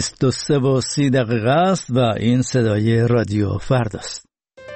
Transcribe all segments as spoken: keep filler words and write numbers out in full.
بیست و سه و سی دقیقه است و این صدای رادیو فرداست.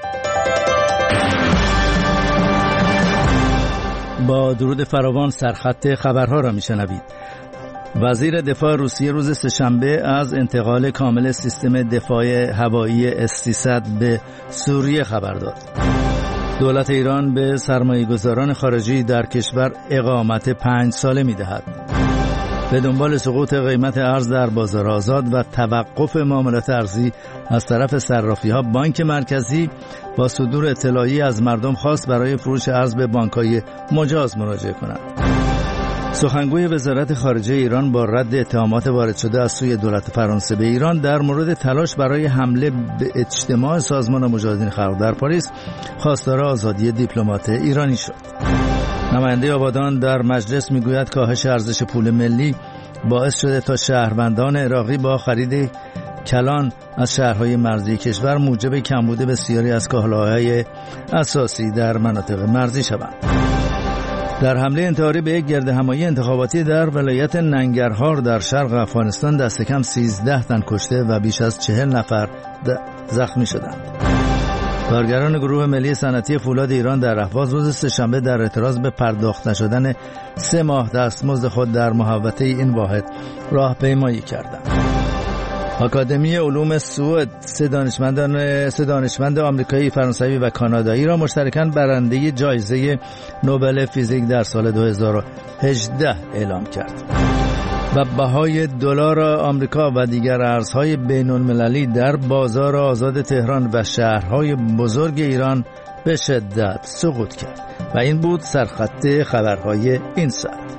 با درود فراوان سرخط خبرها را میشنوید. وزیر دفاع روسیه روز سه‌شنبه از انتقال کامل سیستم دفاع هوایی اس سیصد به سوریه خبر داد. دولت ایران به سرمایه‌گذاران خارجی در کشور اقامت پنج ساله می‌دهد. به دنبال سقوط قیمت ارز در بازار آزاد و توقف معاملات ارزی از طرف صرافی‌ها، بانک مرکزی با صدور اطلاعیه‌ای از مردم خواست برای فروش ارز به بانک‌های مجاز مراجعه کنند. سخنگوی وزارت خارجه ایران با رد اتهامات وارد شده از سوی دولت فرانسه به ایران در مورد تلاش برای حمله به اجتماع سازمان مجاهدین خلق در پاریس خواستار آزادی دیپلمات ایرانی شد. نماینده آبادان در مجلس میگوید کاهش ارزش پول ملی باعث شده تا شهروندان عراقی با خرید کلان از شهرهای مرزی کشور موجب کمبود بسیاری از کالاهای اساسی در مناطق مرزی شوند. در حمله انتحاری به یک گردهمایی انتخاباتی در ولایت ننگرهار در شرق افغانستان دست کم سیزده تن کشته و بیش از چهل نفر زخمی شدند. کارگران گروه ملی صنعتی فولاد ایران در اهواز روز سه‌شنبه در اعتراض به پرداخت نشدن سه ماه دستمزد خود در محوطه این واحد راهپیمایی کردند. آکادمی علوم سوئد سه دانشمندان سه دانشمند آمریکایی، فرانسوی و کانادایی را مشترکاً برنده جایزه نوبل فیزیک در سال دو هزار و هجده اعلام کرد. و بهای دلار آمریکا و دیگر ارزهای بین‌المللی در بازار آزاد تهران و شهرهای بزرگ ایران به شدت سقوط کرد. و این بود سرخط خبرهای این ساعت.